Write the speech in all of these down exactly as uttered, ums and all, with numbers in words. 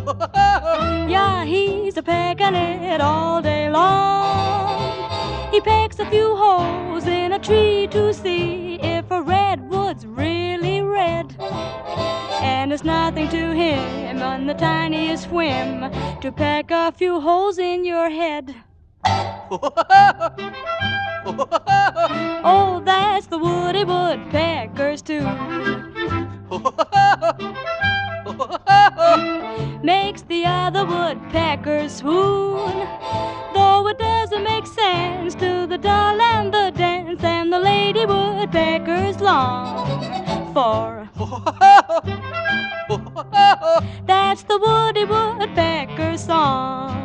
Yeah, he's a pecking it all day long. He pecks a few holes in a tree to see if a redwood's really red. And it's nothing to him on the tiniest whim to peck a few holes in your head. Oh, that's the woody woodpecker's tune. Makes the other woodpeckers swoon. Though it doesn't make sense to the doll and the dance, and the lady woodpeckers long for. That's the woody woodpecker song.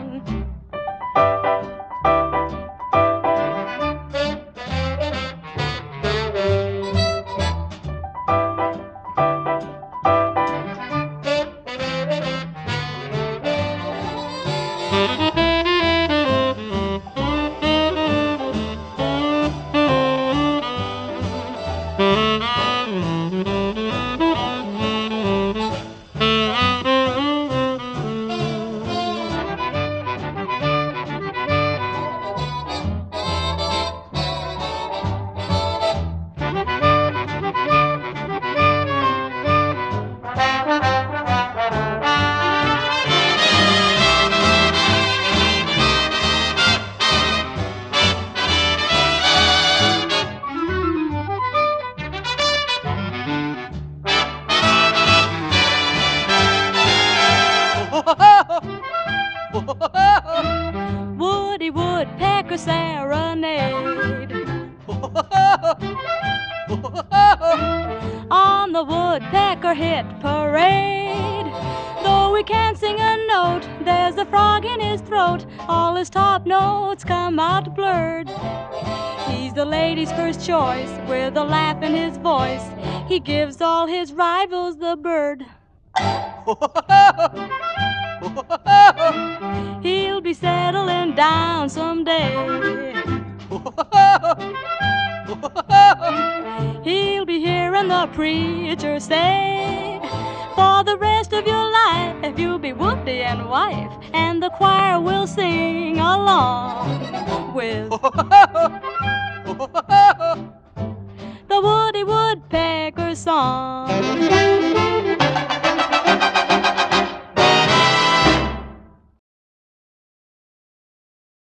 Woody woodpecker serenade on the woodpecker hit parade. Though he can't sing a note, there's a frog in his throat. All his top notes come out blurred. He's the lady's first choice with a laugh in his voice. He gives all his rivals the bird. He'll be settling down someday. He'll be hearing the preacher say, for the rest of your life you'll be Woody and wife, and the choir will sing along with the Woody Woodpecker song.